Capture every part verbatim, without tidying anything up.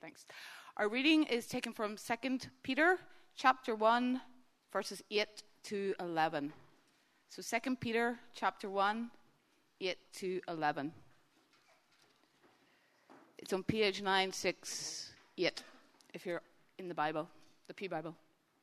Thanks. Our reading is taken from Second Peter chapter one, verses eight to eleven. So Second Peter chapter one, eight to eleven. It's on page nine sixty-eight, if you're in the Bible, the P Bible.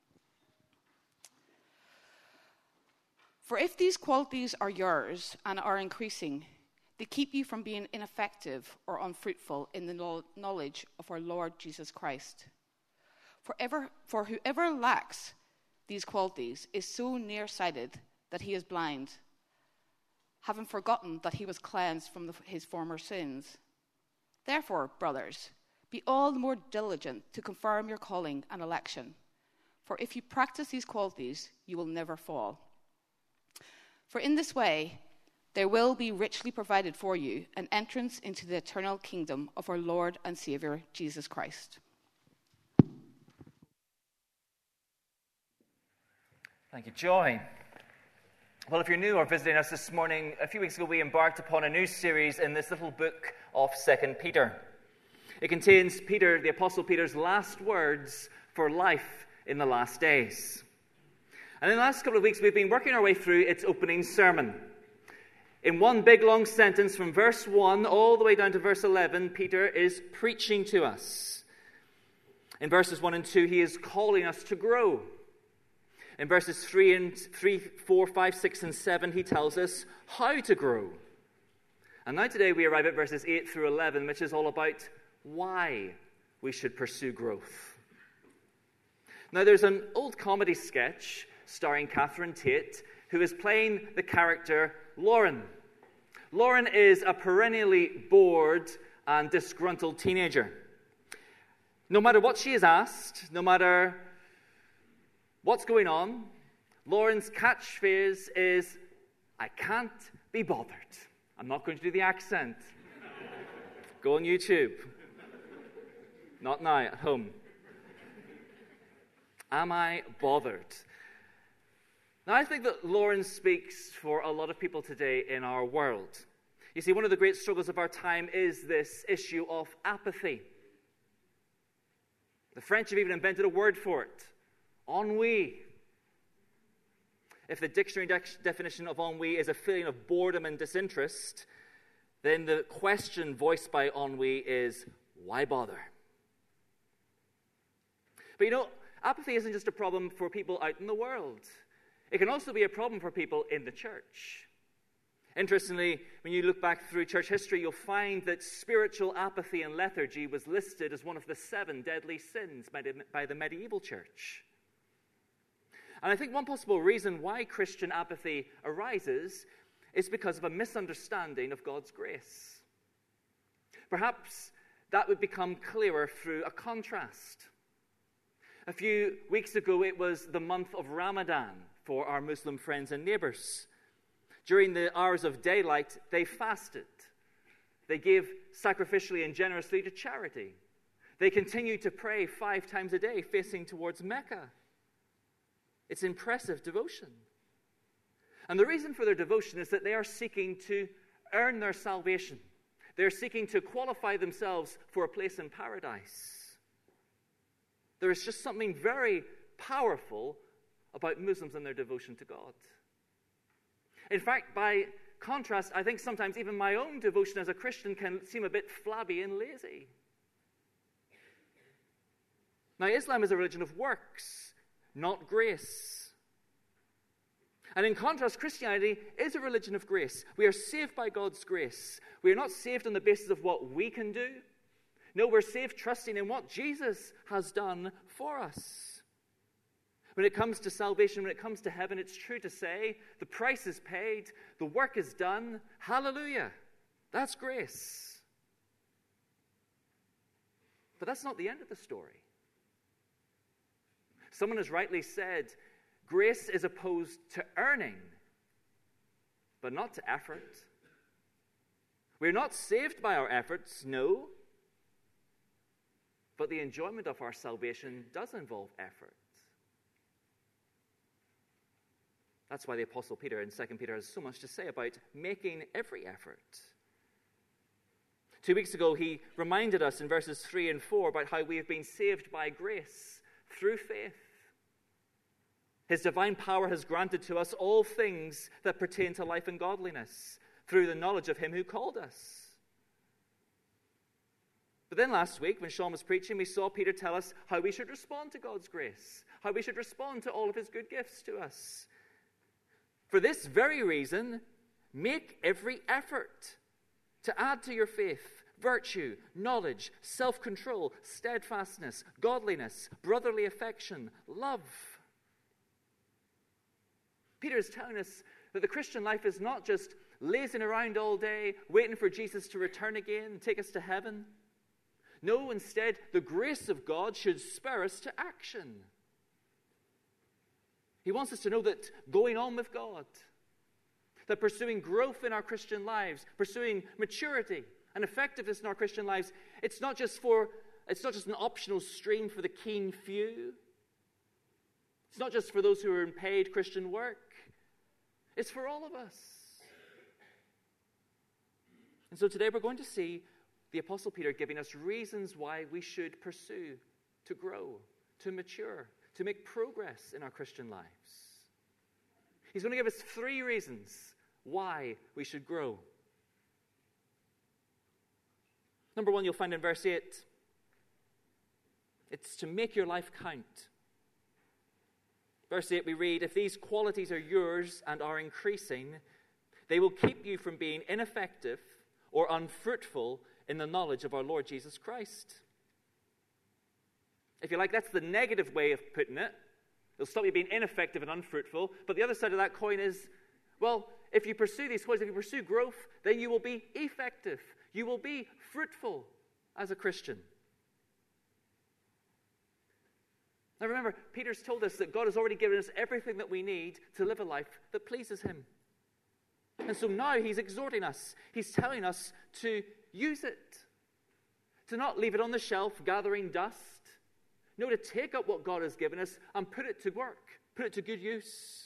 For if these qualities are yours and are increasing, they keep you from being ineffective or unfruitful in the knowledge of our Lord Jesus Christ. For, ever, for whoever lacks these qualities is so nearsighted that he is blind, having forgotten that he was cleansed from the, his former sins. Therefore, brothers, be all the more diligent to confirm your calling and election. For if you practice these qualities, you will never fall. For in this way, there will be richly provided for you an entrance into the eternal kingdom of our Lord and Savior, Jesus Christ. Thank you, Joy. Well, if you're new or visiting us this morning, a few weeks ago we embarked upon a new series in this little book of Second Peter. It contains Peter, the Apostle Peter's last words for life in the last days. And in the last couple of weeks, we've been working our way through its opening sermon. In one big long sentence from verse one all the way down to verse eleven, Peter is preaching to us. In verses one and two, he is calling us to grow. In verses three, and three, four, five, six, and seven, he tells us how to grow. And now today we arrive at verses eight through eleven, which is all about why we should pursue growth. Now there's an old comedy sketch starring Catherine Tate, who is playing the character Lauren. Lauren is a perennially bored and disgruntled teenager. No matter what she is asked, no matter what's going on, Lauren's catchphrase is, "I can't be bothered." I'm not going to do the accent. Go on YouTube. Not now, at home. Am I bothered? Now, I think that Lauren speaks for a lot of people today in our world. You see, one of the great struggles of our time is this issue of apathy. The French have even invented a word for it: ennui. If the dictionary de- definition of ennui is a feeling of boredom and disinterest, then the question voiced by ennui is, why bother? But you know, apathy isn't just a problem for people out in the world. It can also be a problem for people in the church. Interestingly, when you look back through church history, you'll find that spiritual apathy and lethargy was listed as one of the seven deadly sins by the, by the medieval church. And I think one possible reason why Christian apathy arises is because of a misunderstanding of God's grace. Perhaps that would become clearer through a contrast. A few weeks ago, it was the month of Ramadan for our Muslim friends and neighbors. During the hours of daylight, they fasted. They gave sacrificially and generously to charity. They continued to pray five times a day, facing towards Mecca. It's impressive devotion. And the reason for their devotion is that they are seeking to earn their salvation. They're seeking to qualify themselves for a place in paradise. There is just something very powerful about Muslims and their devotion to God. In fact, by contrast, I think sometimes even my own devotion as a Christian can seem a bit flabby and lazy. Now, Islam is a religion of works, not grace. And in contrast, Christianity is a religion of grace. We are saved by God's grace. We are not saved on the basis of what we can do. No, we're saved trusting in what Jesus has done for us. When it comes to salvation, when it comes to heaven, it's true to say the price is paid, the work is done. Hallelujah. That's grace. But that's not the end of the story. Someone has rightly said, grace is opposed to earning, but not to effort. We're not saved by our efforts, no. But the enjoyment of our salvation does involve effort. That's why the Apostle Peter in Second Peter has so much to say about making every effort. Two weeks ago, he reminded us in verses three and four about how we have been saved by grace through faith. His divine power has granted to us all things that pertain to life and godliness through the knowledge of him who called us. But then last week, when Sean was preaching, we saw Peter tell us how we should respond to God's grace, how we should respond to all of his good gifts to us. For this very reason, make every effort to add to your faith virtue, knowledge, self-control, steadfastness, godliness, brotherly affection, love. Peter is telling us that the Christian life is not just lazing around all day, waiting for Jesus to return again and take us to heaven. No, instead, the grace of God should spur us to action. He wants us to know that going on with God, that pursuing growth in our Christian lives, pursuing maturity and effectiveness in our Christian lives, it's not just for, it's not just an optional stream for the keen few. It's not just for those who are in paid Christian work. It's for all of us. And so today we're going to see the Apostle Peter giving us reasons why we should pursue, to grow, to mature, to make progress in our Christian lives. He's going to give us three reasons why we should grow. Number one, you'll find in verse eight. It's to make your life count. Verse eight, we read, if these qualities are yours and are increasing, they will keep you from being ineffective or unfruitful in the knowledge of our Lord Jesus Christ. If you like, that's the negative way of putting it. It'll stop you being ineffective and unfruitful. But the other side of that coin is, well, if you pursue these qualities, if you pursue growth, then you will be effective. You will be fruitful as a Christian. Now remember, Peter's told us that God has already given us everything that we need to live a life that pleases him. And so now he's exhorting us. He's telling us to use it. To not leave it on the shelf gathering dust. No, to take up what God has given us and put it to work. Put it to good use.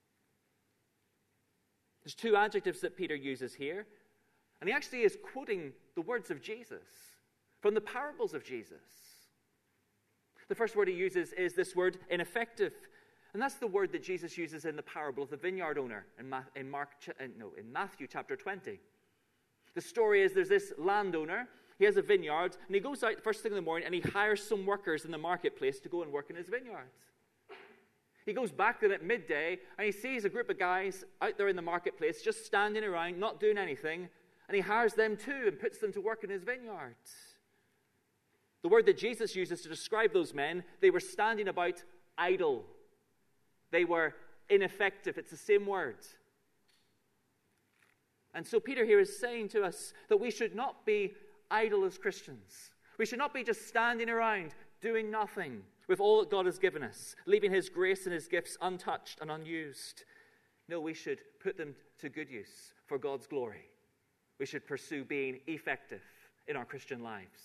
There's two adjectives that Peter uses here. And he actually is quoting the words of Jesus from the parables of Jesus. The first word he uses is this word, ineffective. And that's the word that Jesus uses in the parable of the vineyard owner in, Ma- in, Mark, no, in Matthew chapter twenty. The story is there's this landowner, he has a vineyard, and he goes out first thing in the morning and he hires some workers in the marketplace to go and work in his vineyard. He goes back then at midday and he sees a group of guys out there in the marketplace just standing around, not doing anything, and he hires them too and puts them to work in his vineyard. The word that Jesus uses to describe those men, they were standing about idle. They were ineffective. It's the same word. And so Peter here is saying to us that we should not be idle as Christians. We should not be just standing around doing nothing with all that God has given us, leaving his grace and his gifts untouched and unused. No, we should put them to good use for God's glory. We should pursue being effective in our Christian lives.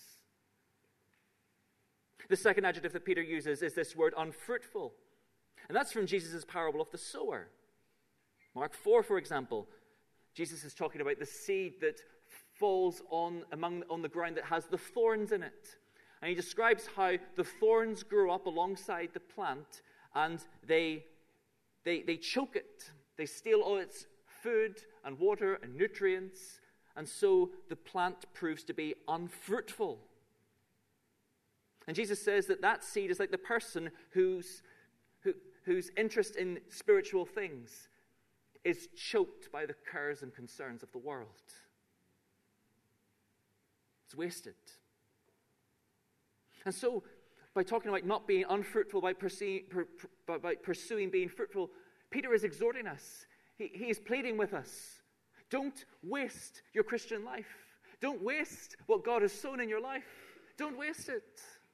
The second adjective that Peter uses is this word unfruitful. And that's from Jesus' parable of the sower. Mark four, for example, Jesus is talking about the seed that falls on, among, on the ground that has the thorns in it. And he describes how the thorns grow up alongside the plant and they, they, they choke it. They steal all its food and water and nutrients. And so the plant proves to be unfruitful. And Jesus says that that seed is like the person whose, who, whose interest in spiritual things is choked by the cares and concerns of the world. It's wasted. And so, by talking about not being unfruitful, by, perce- per, per, by pursuing being fruitful, Peter is exhorting us. He, he is pleading with us. Don't waste your Christian life. Don't waste what God has sown in your life. Don't waste it.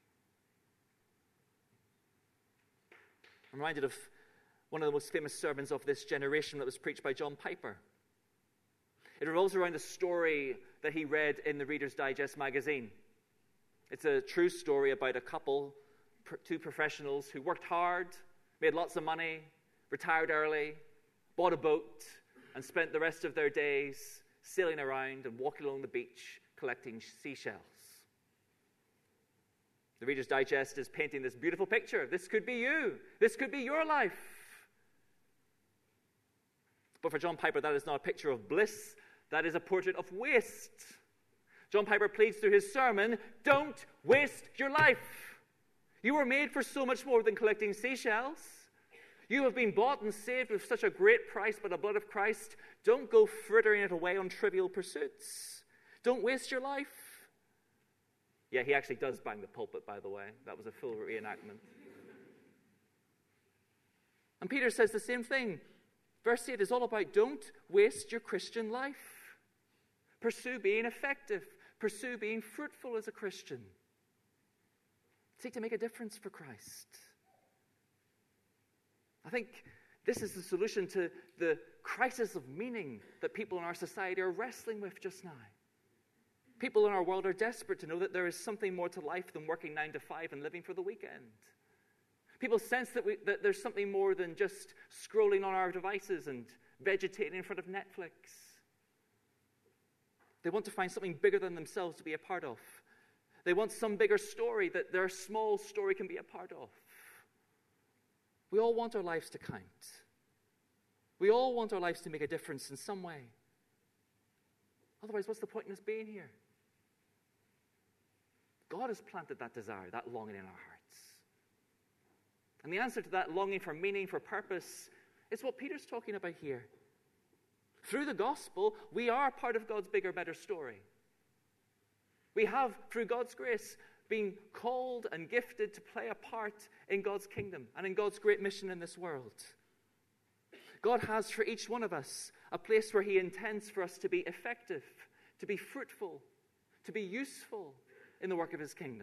I'm reminded of one of the most famous sermons of this generation that was preached by John Piper. It revolves around a story that he read in the Reader's Digest magazine. It's a true story about a couple, two professionals who worked hard, made lots of money, retired early, bought a boat, and spent the rest of their days sailing around and walking along the beach collecting seashells. The Reader's Digest is painting this beautiful picture. This could be you. This could be your life. But for John Piper, that is not a picture of bliss. That is a portrait of waste. John Piper pleads through his sermon, don't waste your life. You were made for so much more than collecting seashells. You have been bought and saved with such a great price by the blood of Christ. Don't go frittering it away on trivial pursuits. Don't waste your life. Yeah, he actually does bang the pulpit, by the way. That was a full reenactment. And Peter says the same thing. Verse eight is all about don't waste your Christian life. Pursue being effective. Pursue being fruitful as a Christian. Seek to make a difference for Christ. I think this is the solution to the crisis of meaning that people in our society are wrestling with just now. People in our world are desperate to know that there is something more to life than working nine to five and living for the weekend. People sense that, we, that there's something more than just scrolling on our devices and vegetating in front of Netflix. They want to find something bigger than themselves to be a part of. They want some bigger story that their small story can be a part of. We all want our lives to count. We all want our lives to make a difference in some way. Otherwise, what's the point in us being here? God has planted that desire, that longing in our hearts. And the answer to that longing for meaning, for purpose, is what Peter's talking about here. Through the gospel, we are part of God's bigger, better story. We have, through God's grace, been called and gifted to play a part in God's kingdom and in God's great mission in this world. God has for each one of us a place where he intends for us to be effective, to be fruitful, to be useful in the work of his kingdom.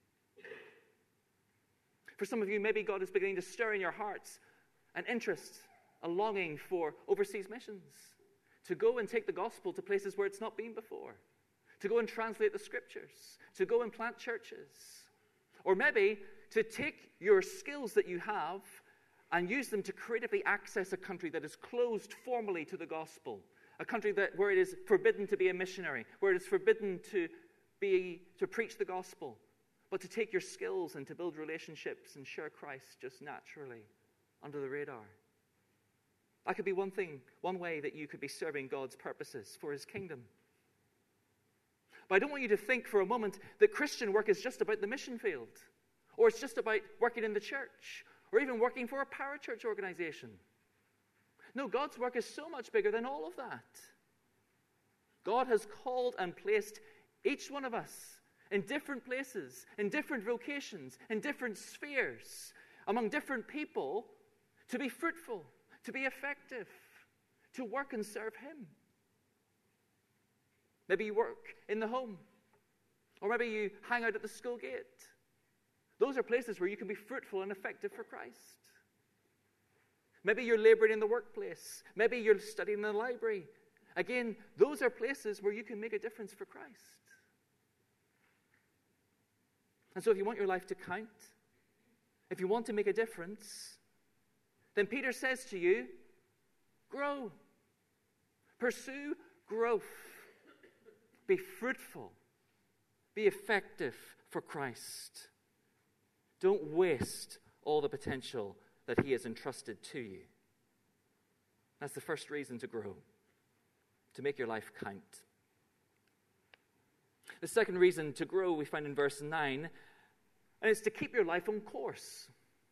For some of you, maybe God is beginning to stir in your hearts an interest, a longing for overseas missions, to go and take the gospel to places where it's not been before, to go and translate the scriptures, to go and plant churches, or maybe to take your skills that you have and use them to creatively access a country that is closed formally to the gospel, a country that where it is forbidden to be a missionary, where it is forbidden to be to preach the gospel, but to take your skills and to build relationships and share Christ just naturally under the radar. That could be one thing, one way that you could be serving God's purposes for his kingdom. But I don't want you to think for a moment that Christian work is just about the mission field, or it's just about working in the church, or even working for a parachurch organization. No, God's work is so much bigger than all of that. God has called and placed each one of us in different places, in different vocations, in different spheres, among different people, to be fruitful, to be effective, to work and serve him. Maybe you work in the home, or maybe you hang out at the school gate. Those are places where you can be fruitful and effective for Christ. Maybe you're laboring in the workplace. Maybe you're studying in the library. Again, those are places where you can make a difference for Christ. And so if you want your life to count, if you want to make a difference, then Peter says to you, grow. Pursue growth. Be fruitful. Be effective for Christ. Don't waste all the potential that he has entrusted to you. That's the first reason to grow, to make your life count. The second reason to grow we find in verse nine, and it's to keep your life on course.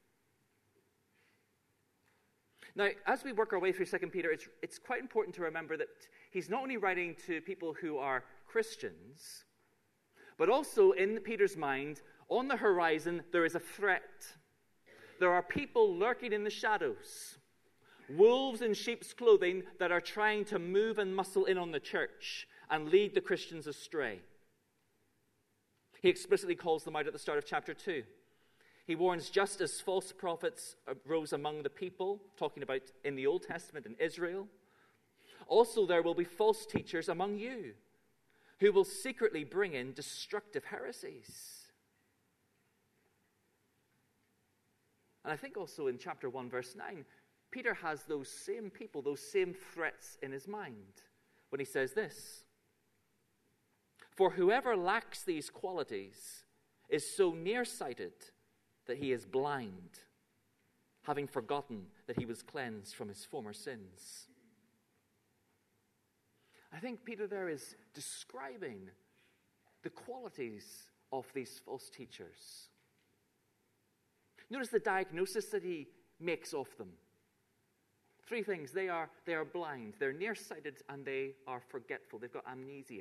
Now, as we work our way through Second Peter, it's, it's quite important to remember that he's not only writing to people who are Christians, but also in Peter's mind, on the horizon, there is a threat. There are people lurking in the shadows, wolves in sheep's clothing that are trying to move and muscle in on the church and lead the Christians astray. He explicitly calls them out at the start of chapter two. He warns, just as false prophets arose among the people, talking about in the Old Testament in Israel, also there will be false teachers among you who will secretly bring in destructive heresies. And I think also in chapter one, verse nine, Peter has those same people, those same threats in his mind. when he says this: "For whoever lacks these qualities is so nearsighted that he is blind, having forgotten that he was cleansed from his former sins." I think Peter there is describing the qualities of these false teachers. Notice the diagnosis that he makes of them. Three things. They are, they are blind, they're nearsighted, and they are forgetful. They've got amnesia.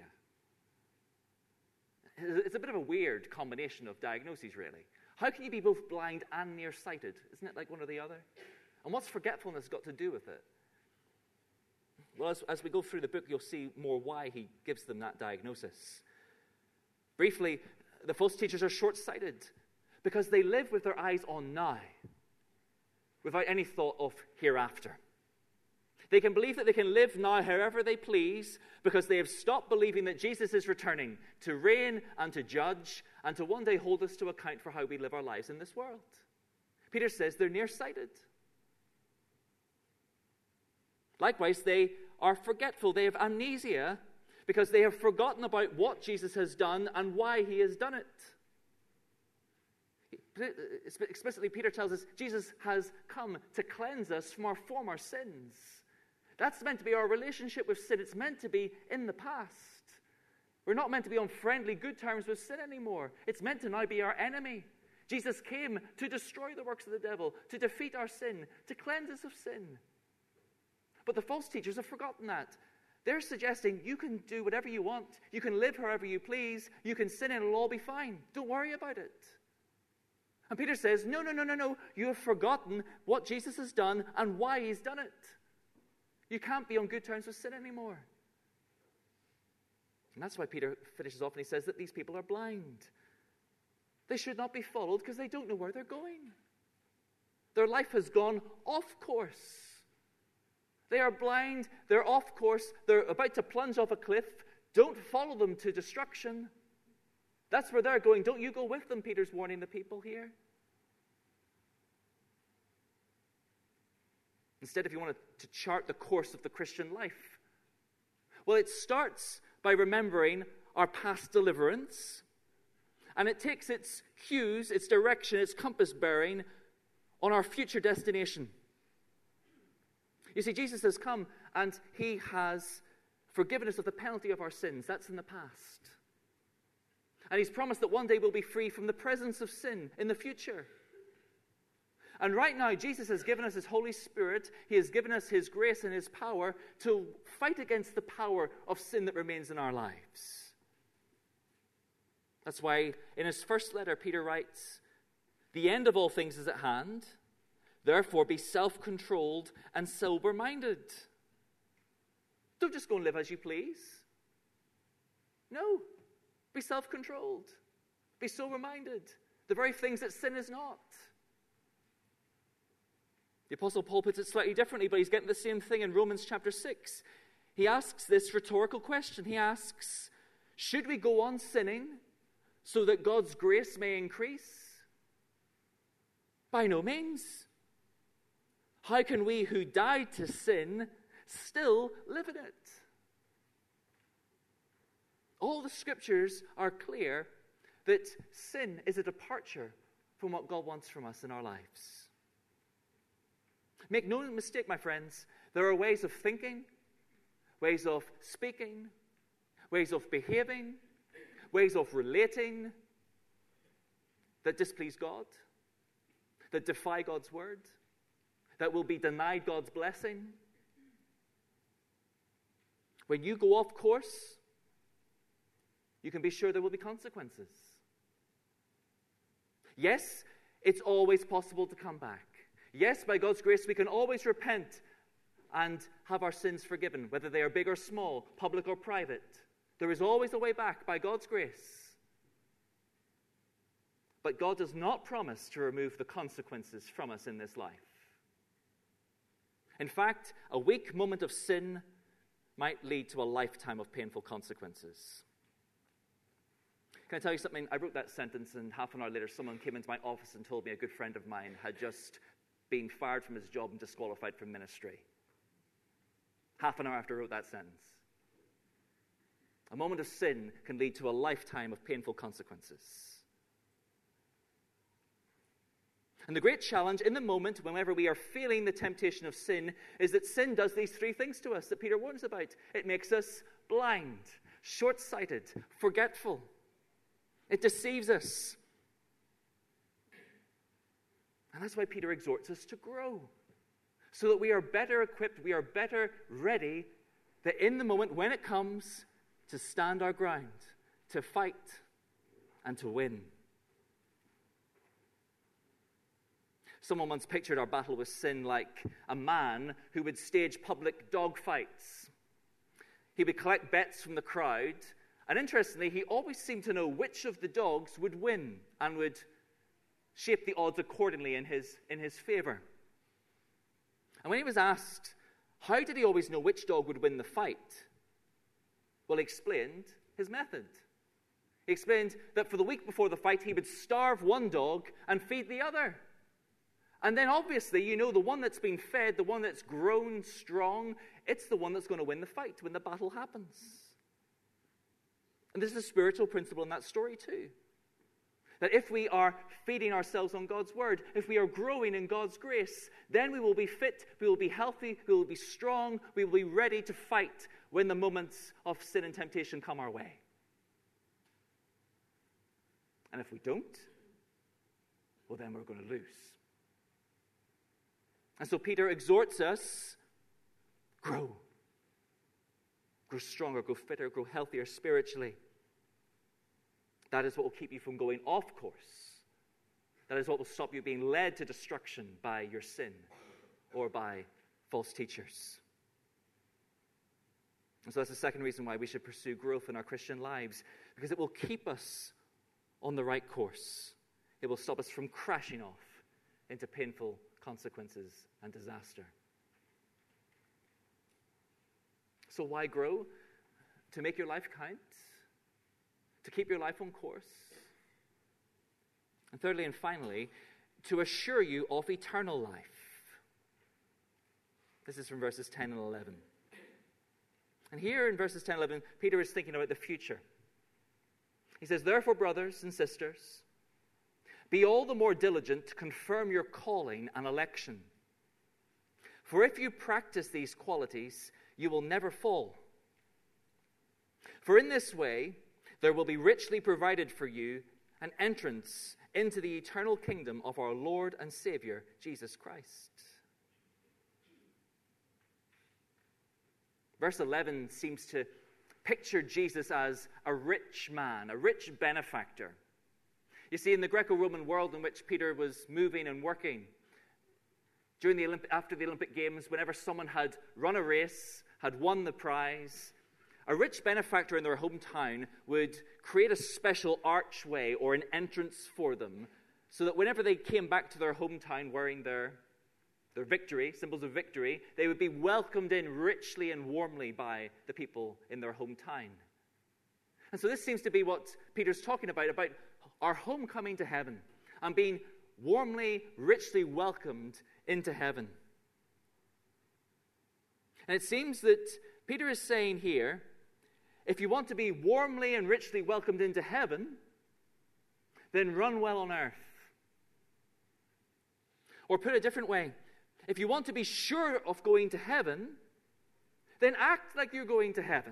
It's a bit of a weird combination of diagnoses, really. How can you be both blind and nearsighted? Isn't it like one or the other? And what's forgetfulness got to do with it? Well, as, as we go through the book, you'll see more why he gives them that diagnosis. Briefly, the false teachers are short-sighted because they live with their eyes on now, without any thought of hereafter. They can believe that they can live now however they please because they have stopped believing that Jesus is returning to reign and to judge and to one day hold us to account for how we live our lives in this world. Peter says they're nearsighted. Likewise, they are forgetful. They have amnesia because they have forgotten about what Jesus has done and why he has done it. Explicitly, Peter tells us Jesus has come to cleanse us from our former sins. That's meant to be our relationship with sin. It's meant to be in the past. We're not meant to be on friendly, good terms with sin anymore. It's meant to now be our enemy. Jesus came to destroy the works of the devil, to defeat our sin, to cleanse us of sin. But the false teachers have forgotten that. They're suggesting you can do whatever you want. You can live however you please. You can sin and it'll all be fine. Don't worry about it. And Peter says, no, no, no, no, no. You have forgotten what Jesus has done and why he's done it. You can't be on good terms with sin anymore. And that's why Peter finishes off and he says that these people are blind. They should not be followed because they don't know where they're going. Their life has gone off course. They are blind, they're off course, they're about to plunge off a cliff. Don't follow them to destruction. That's where they're going. Don't you go with them, Peter's warning the people here. Instead, if you wanted to chart the course of the Christian life, well, it starts by remembering our past deliverance, and it takes its cues, its direction, its compass bearing on our future destination. You see, Jesus has come and he has forgiven us of the penalty of our sins. That's in the past. And he's promised that one day we'll be free from the presence of sin in the future. And right now, Jesus has given us his Holy Spirit. He has given us his grace and his power to fight against the power of sin that remains in our lives. That's why in his first letter, Peter writes, "The end of all things is at hand. Therefore, be self-controlled and sober-minded." Don't just go and live as you please. No. Be self-controlled. Be sober-minded. The very things that sin is not. The Apostle Paul puts it slightly differently, but he's getting the same thing in Romans chapter six. He asks this rhetorical question. He asks, should we go on sinning so that God's grace may increase? By no means. How can we who died to sin still live in it? All the scriptures are clear that sin is a departure from what God wants from us in our lives. Make no mistake, my friends, there are ways of thinking, ways of speaking, ways of behaving, ways of relating that displease God, that defy God's word, that will be denied God's blessing. When you go off course, you can be sure there will be consequences. Yes, it's always possible to come back. Yes, by God's grace, we can always repent and have our sins forgiven, whether they are big or small, public or private. There is always a way back by God's grace. But God does not promise to remove the consequences from us in this life. In fact, a weak moment of sin might lead to a lifetime of painful consequences. Can I tell you something? I wrote that sentence, and half an hour later, someone came into my office and told me a good friend of mine had just been fired from his job and disqualified from ministry. Half an hour after I wrote that sentence. A moment of sin can lead to a lifetime of painful consequences. And the great challenge in the moment, whenever we are feeling the temptation of sin, is that sin does these three things to us that Peter warns about. It makes us blind, short-sighted, forgetful. It deceives us. And that's why Peter exhorts us to grow, so that we are better equipped, we are better ready, that in the moment when it comes, to stand our ground, to fight, and to win. Someone once pictured our battle with sin like a man who would stage public dog fights. He would collect bets from the crowd, and interestingly, he always seemed to know which of the dogs would win and would shape the odds accordingly in his, in his favor. And when he was asked, how did he always know which dog would win the fight? Well, he explained his method. He explained that for the week before the fight, he would starve one dog and feed the other. And then obviously, you know, the one that's been fed, the one that's grown strong, it's the one that's going to win the fight when the battle happens. And there's a spiritual principle in that story too. That if we are feeding ourselves on God's word, if we are growing in God's grace, then we will be fit, we will be healthy, we will be strong, we will be ready to fight when the moments of sin and temptation come our way. And if we don't, well, then we're going to lose. And so Peter exhorts us, grow. Grow stronger, grow fitter, grow healthier spiritually. That is what will keep you from going off course. That is what will stop you being led to destruction by your sin or by false teachers. And so that's the second reason why we should pursue growth in our Christian lives, because it will keep us on the right course. It will stop us from crashing off into painful consequences and disaster. So why grow? To make your life count? To keep your life on course? And thirdly and finally, to assure you of eternal life. This is from verses ten and eleven. And here in verses ten and eleven, Peter is thinking about the future. He says, therefore, brothers and sisters, be all the more diligent to confirm your calling and election. For if you practice these qualities, you will never fall. For in this way, there will be richly provided for you an entrance into the eternal kingdom of our Lord and Savior, Jesus Christ. Verse eleven seems to picture Jesus as a rich man, a rich benefactor. You see, in the Greco-Roman world in which Peter was moving and working, during the Olymp- after the Olympic Games, whenever someone had run a race, had won the prize, a rich benefactor in their hometown would create a special archway or an entrance for them so that whenever they came back to their hometown wearing their, their victory, symbols of victory, they would be welcomed in richly and warmly by the people in their hometown. And so this seems to be what Peter's talking about, about our homecoming to heaven and being warmly, richly welcomed into heaven. And it seems that Peter is saying here, if you want to be warmly and richly welcomed into heaven, then run well on earth. Or put a different way, if you want to be sure of going to heaven, then act like you're going to heaven.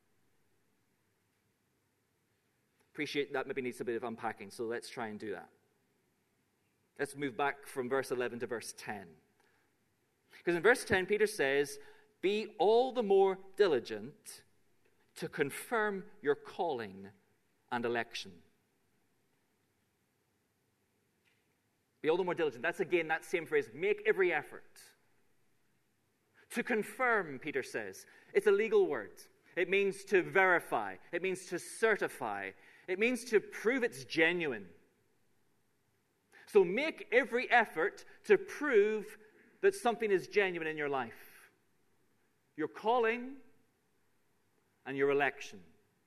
Appreciate that maybe needs a bit of unpacking, so let's try and do that. Let's move back from verse eleven to verse ten. Because in verse ten, Peter says, be all the more diligent to confirm your calling and election. Be all the more diligent. That's again that same phrase, make every effort. To confirm, Peter says, it's a legal word. It means to verify. It means to certify. It means to prove it's genuine. So make every effort to prove that something is genuine in your life. Your calling and your election.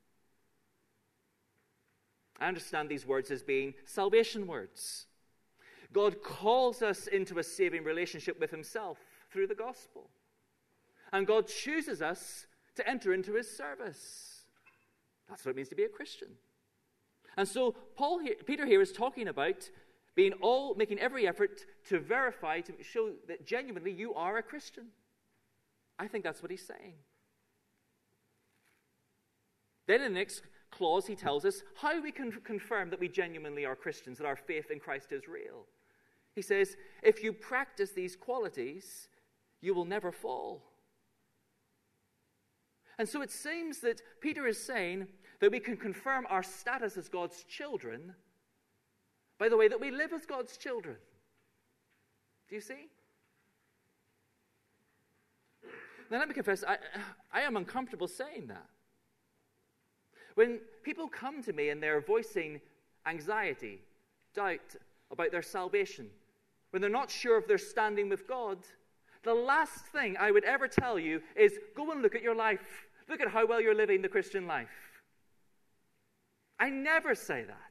I understand these words as being salvation words. God calls us into a saving relationship with himself through the gospel. And God chooses us to enter into his service. That's what it means to be a Christian. And so Paul here, Peter here is talking about being all, making every effort to verify, to show that genuinely you are a Christian. I think that's what he's saying. Then in the next clause, he tells us how we can confirm that we genuinely are Christians, that our faith in Christ is real. He says, if you practice these qualities, you will never fall. And so it seems that Peter is saying that we can confirm our status as God's children by the way that we live as God's children. Do you see? Now let me confess, I, I am uncomfortable saying that. When people come to me and they're voicing anxiety, doubt about their salvation, when they're not sure if they're standing with God, the last thing I would ever tell you is go and look at your life. Look at how well you're living the Christian life. I never say that.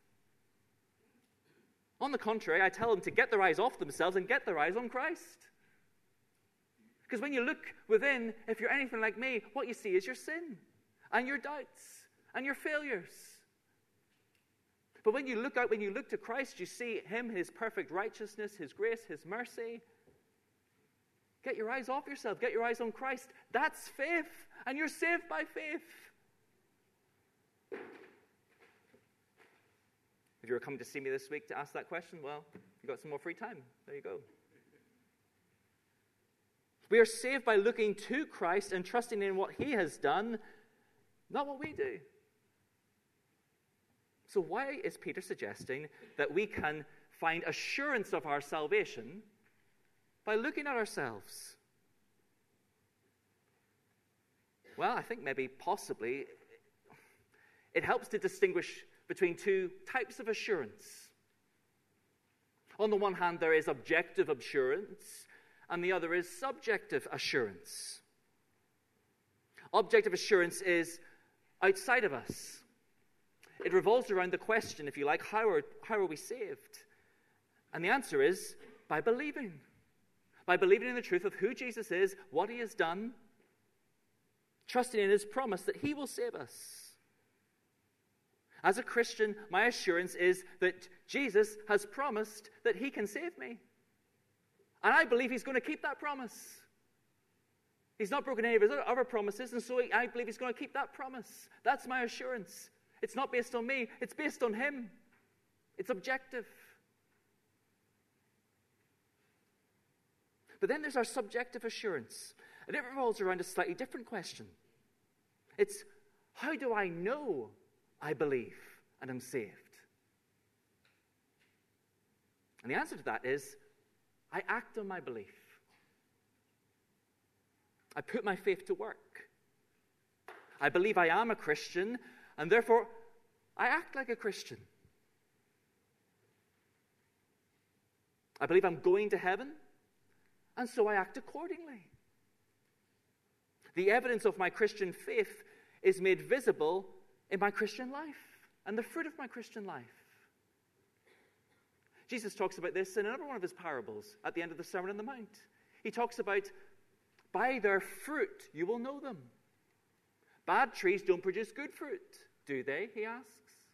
On the contrary, I tell them to get their eyes off themselves and get their eyes on Christ. Because when you look within, if you're anything like me, what you see is your sin and your doubts and your failures. But when you look out, when you look to Christ, you see him, his perfect righteousness, his grace, his mercy. Get your eyes off yourself. Get your eyes on Christ. That's faith. And you're saved by faith. If you were coming to see me this week to ask that question, well, you've got some more free time. There you go. We are saved by looking to Christ and trusting in what he has done, not what we do. So why is Peter suggesting that we can find assurance of our salvation by looking at ourselves? Well, I think maybe possibly it helps to distinguish between two types of assurance. On the one hand, there is objective assurance, and the other is subjective assurance. Objective assurance is outside of us. It revolves around the question, if you like, how are, how are we saved? And the answer is by believing. By believing in the truth of who Jesus is, what he has done, trusting in his promise that he will save us. As a Christian, my assurance is that Jesus has promised that he can save me. And I believe he's going to keep that promise. He's not broken any of his other promises, and so I believe he's going to keep that promise. That's my assurance. It's not based on me. It's based on him. It's objective. But then there's our subjective assurance. And it revolves around a slightly different question. It's, how do I know I believe and am saved? And the answer to that is, I act on my belief. I put my faith to work. I believe I am a Christian, and therefore I act like a Christian. I believe I'm going to heaven, and so I act accordingly. The evidence of my Christian faith is made visible in my Christian life and the fruit of my Christian life. Jesus talks about this in another one of his parables at the end of the Sermon on the Mount. He talks about, by their fruit you will know them. Bad trees don't produce good fruit, do they? He asks.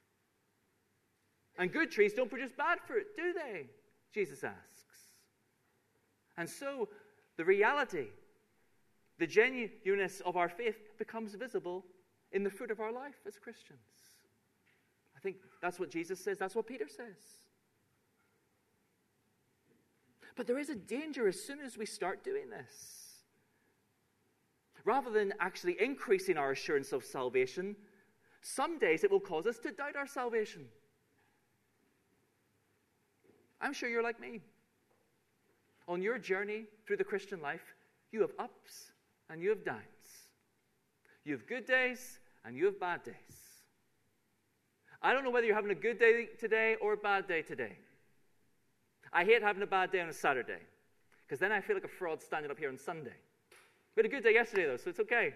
And good trees don't produce bad fruit, do they? Jesus asks. And so the reality, the genuineness of our faith becomes visible in the fruit of our life as Christians. I think that's what Jesus says. That's what Peter says. But there is a danger as soon as we start doing this. Rather than actually increasing our assurance of salvation, some days it will cause us to doubt our salvation. I'm sure you're like me. On your journey through the Christian life, you have ups and you have downs. You have good days and you have bad days. I don't know whether you're having a good day today or a bad day today. I hate having a bad day on a Saturday, because then I feel like a fraud standing up here on Sunday. We had a good day yesterday, though, so it's okay.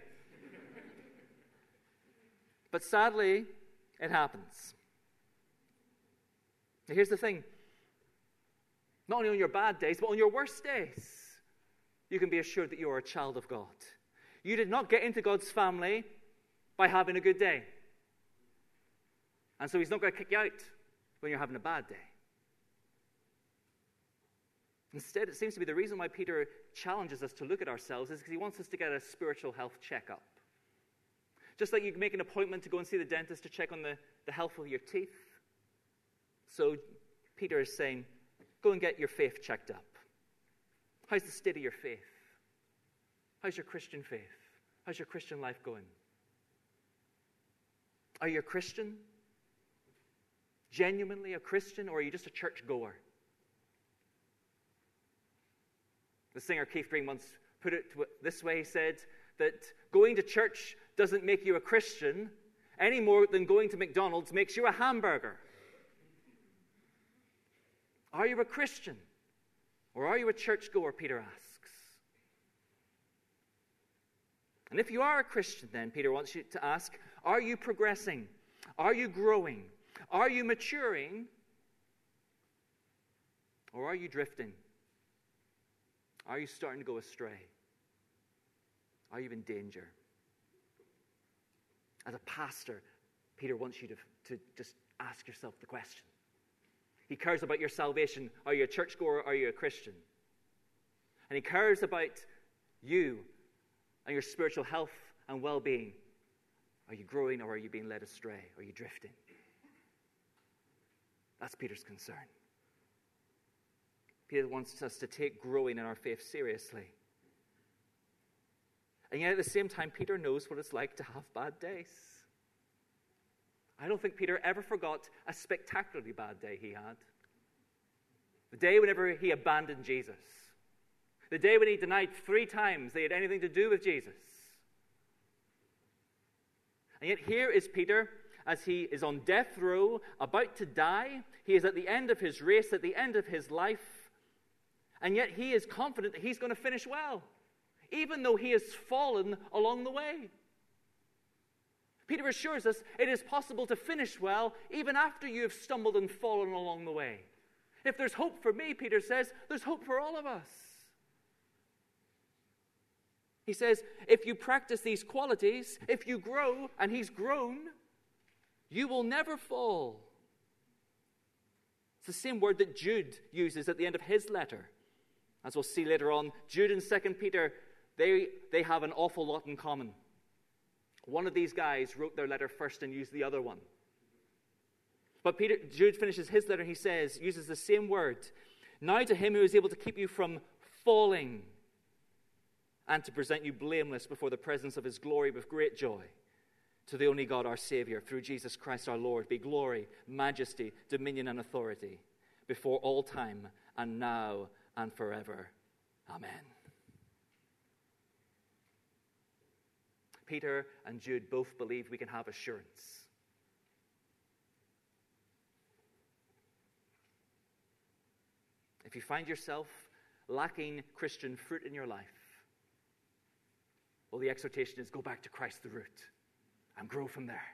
But sadly, it happens. Now, here's the thing. Not only on your bad days, but on your worst days, you can be assured that you are a child of God. You did not get into God's family by having a good day. And so he's not going to kick you out when you're having a bad day. Instead, it seems to be the reason why Peter challenges us to look at ourselves is because he wants us to get a spiritual health checkup. Just like you make an appointment to go and see the dentist to check on the, the health of your teeth. So Peter is saying, go and get your faith checked up. How's the state of your faith? How's your Christian faith? How's your Christian life going? Are you a Christian? Genuinely a Christian, or are you just a church goer? The singer Keith Green once put it this way. He said that going to church doesn't make you a Christian any more than going to McDonald's makes you a hamburger. Are you a Christian? Or are you a churchgoer, Peter asks. And if you are a Christian, then Peter wants you to ask, are you progressing? Are you growing? Are you maturing? Or are you drifting? Are you starting to go astray? Are you in danger? As a pastor, Peter wants you to, to just ask yourself the question. He cares about your salvation. Are you a churchgoer or are you a Christian? And he cares about you and your spiritual health and well-being. Are you growing or are you being led astray? Are you drifting? That's Peter's concern. Peter wants us to take growing in our faith seriously. And yet at the same time, Peter knows what it's like to have bad days. I don't think Peter ever forgot a spectacularly bad day he had. The day whenever he abandoned Jesus. The day when he denied three times they had anything to do with Jesus. And yet here is Peter, as he is on death row, about to die. He is at the end of his race, at the end of his life. And yet he is confident that he's going to finish well, even though he has fallen along the way. Peter assures us it is possible to finish well even after you have stumbled and fallen along the way. If there's hope for me, Peter says, there's hope for all of us. He says, if you practice these qualities, if you grow, and he's grown, you will never fall. It's the same word that Jude uses at the end of his letter. As we'll see later on, Jude and Second Peter, they, they have an awful lot in common. One of these guys wrote their letter first and used the other one. But Peter, Jude finishes his letter and he says, uses the same word. Now to him who is able to keep you from falling and to present you blameless before the presence of his glory with great joy. To the only God our Savior, through Jesus Christ our Lord, be glory, majesty, dominion and authority before all time and now and forever. Amen. Peter and Jude both believe we can have assurance. If you find yourself lacking Christian fruit in your life, well, the exhortation is go back to Christ the root and grow from there.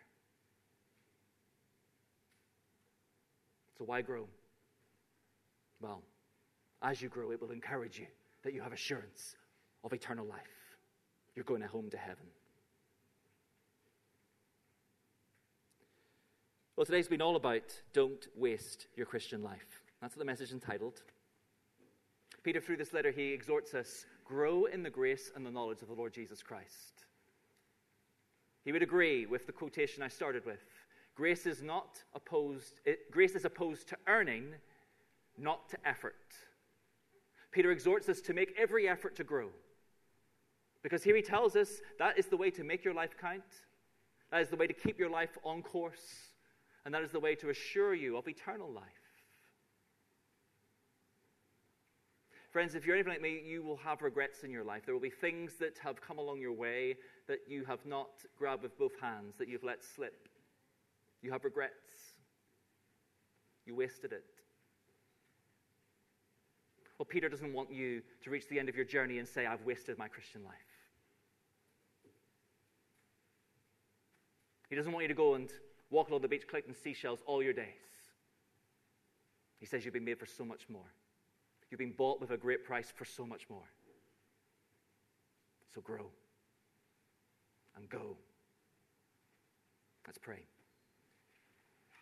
So why grow? Well, as you grow, it will encourage you that you have assurance of eternal life. You're going home to heaven. Well, today's been all about don't waste your Christian life. That's what the message is entitled. Peter, through this letter, he exhorts us, grow in the grace and the knowledge of the Lord Jesus Christ. He would agree with the quotation I started with. Grace is not opposed, it, grace is opposed to earning, not to effort. Peter exhorts us to make every effort to grow. Because here he tells us that is the way to make your life count. That is the way to keep your life on course. And that is the way to assure you of eternal life. Friends, if you're anything like me, you will have regrets in your life. There will be things that have come along your way that you have not grabbed with both hands, that you've let slip. You have regrets. You wasted it. Well, Peter doesn't want you to reach the end of your journey and say, I've wasted my Christian life. He doesn't want you to go and walk along the beach collecting seashells all your days. He says you've been made for so much more. You've been bought with a great price for so much more. So grow and go. Let's pray.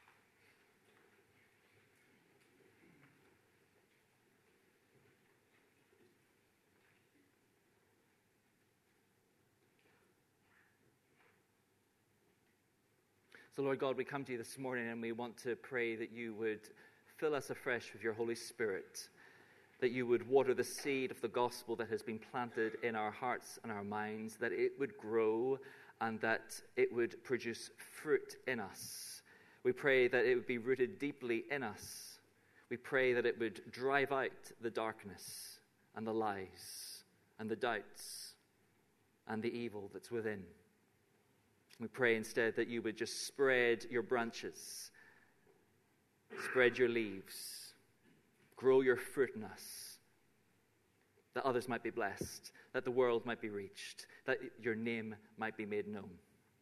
So, Lord God, we come to you this morning and we want to pray that you would fill us afresh with your Holy Spirit, that you would water the seed of the gospel that has been planted in our hearts and our minds, that it would grow and that it would produce fruit in us. We pray that it would be rooted deeply in us. We pray that it would drive out the darkness and the lies and the doubts and the evil that's within. We pray instead that you would just spread your branches, spread your leaves, grow your fruit in us, that others might be blessed, that the world might be reached, that your name might be made known.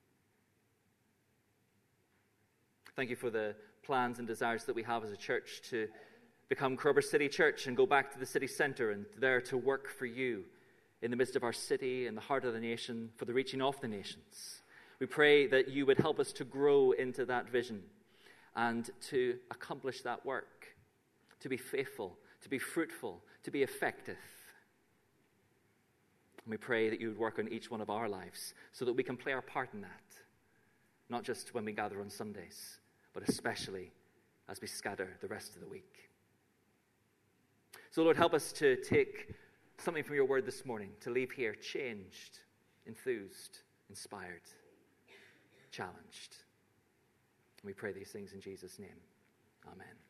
Thank you for the plans and desires that we have as a church to become Crowber City Church and go back to the city centre and there to work for you in the midst of our city, in the heart of the nation, for the reaching of the nations. We pray that you would help us to grow into that vision and to accomplish that work, to be faithful, to be fruitful, to be effective. And we pray that you would work on each one of our lives so that we can play our part in that, not just when we gather on Sundays, but especially as we scatter the rest of the week. So, Lord, help us to take something from your word this morning, to leave here changed, enthused, inspired, challenged. We pray these things in Jesus' name. Amen.